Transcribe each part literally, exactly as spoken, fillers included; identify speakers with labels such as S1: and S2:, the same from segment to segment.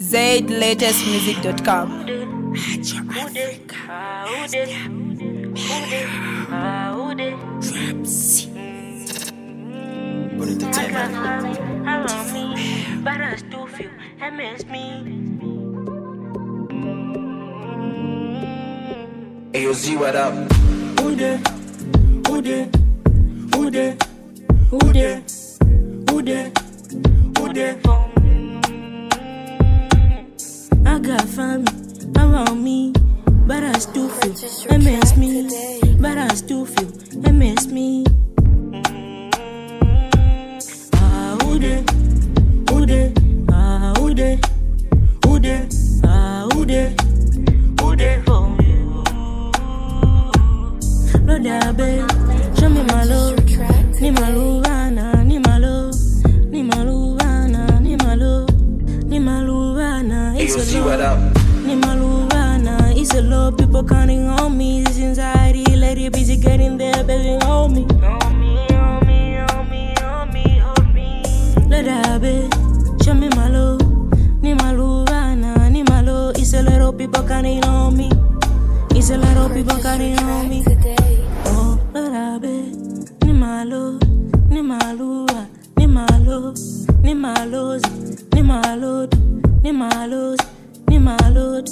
S1: zaid latest music dot com.
S2: Around me, but I still feel and miss me.
S3: Hey, yo, Z, what up?
S4: Who dey? Who dey? Who dey? Who dey? Who dey? Who dey? I got family around me, but I still feel and miss me. But I still feel and miss me. Ah, who dey? Who dey? Ah, who dey? Who dey? Ah, who dey?
S2: Who dey for you?
S4: Lord, I beg, show me my love. Ni maluvana, ni malo, ni maluvana, ni malo, ni maluvana.
S3: Hey,
S4: It's
S3: yo,
S4: a
S3: Z, what
S4: love.
S3: up?
S4: Ni maluvana, it's a love. People counting on me. This anxiety, lady busy getting there, begging on me.
S2: On me, on me, on me, on me, hold me.
S4: Lord, I beg, show me my love. Ni maluvana, ni malo. It's a lot of people counting on me. It's a lot of people counting on me. Oh, Lord, I beg, ni malo, ni malua, ni malo, ni malos, ni malod, ni malos, ni malod.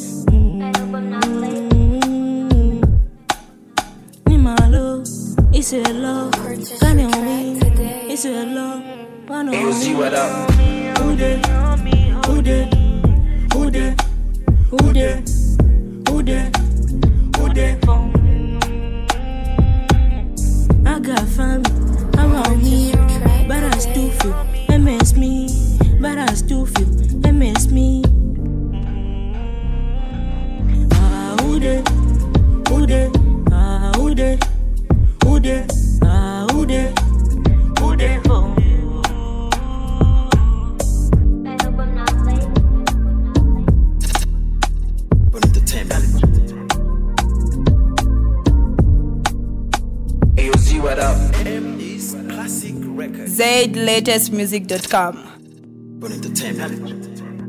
S4: Mm. Ni malo, it's a love, counting on me. It's a love, one
S3: Hey, yo,
S4: on
S3: Z,
S4: me.
S3: what up?
S4: Who dey? Who dey? Who dey? Who dey? Who dey? Who dey? I got family around me, but I still feel and miss me. But I still feel and miss me. Ah, who dey? Who dey? Ah, who dey? Who dey? Ah, who dey?
S2: Who dey for you?
S3: But entertainment. Hey, yo, Z, what up? M is classic record.
S1: zaid latest music dot com.
S3: But entertainment.